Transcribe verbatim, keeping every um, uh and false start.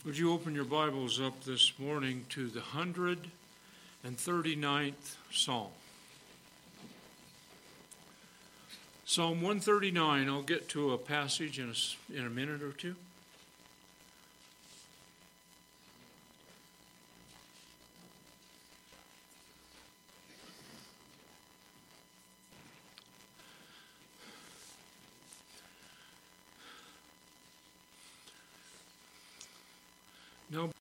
Would you open your Bibles up this morning to the one hundred thirty-ninth Psalm? Psalm one thirty-nine, I'll get to a passage in a, in a minute or two. Now